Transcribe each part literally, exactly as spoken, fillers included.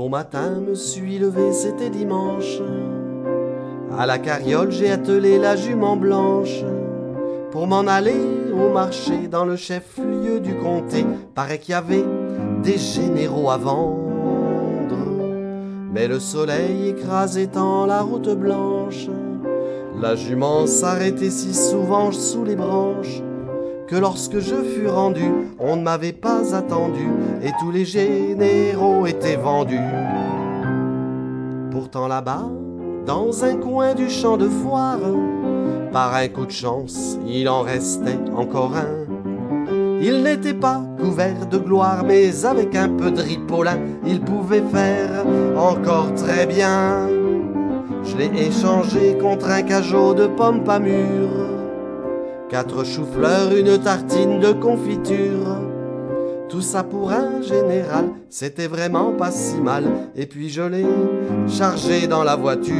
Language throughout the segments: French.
Au matin, me suis levé, c'était dimanche. À la carriole, j'ai attelé la jument blanche pour m'en aller au marché dans le chef-lieu du comté. Paraît qu'il y avait des généraux à vendre, mais le soleil écrasait tant la route blanche. La jument s'arrêtait si souvent sous les branches que lorsque je fus rendu, on ne m'avait pas attendu et tous les généraux étaient vendus. Pourtant là-bas, dans un coin du champ de foire, par un coup de chance, il en restait encore un. Il n'était pas couvert de gloire, mais avec un peu de ripolin, il pouvait faire encore très bien. Je l'ai échangé contre un cajot de pommes pas mûres, quatre choux-fleurs, une tartine de confiture. Tout ça pour un général, c'était vraiment pas si mal. Et puis je l'ai chargé dans la voiture.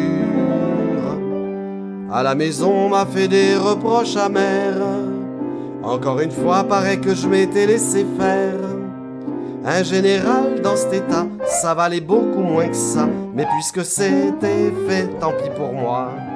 À la maison, on m'a fait des reproches amers. Encore une fois, paraît que je m'étais laissé faire. Un général dans cet état, ça valait beaucoup moins que ça. Mais puisque c'était fait, tant pis pour moi.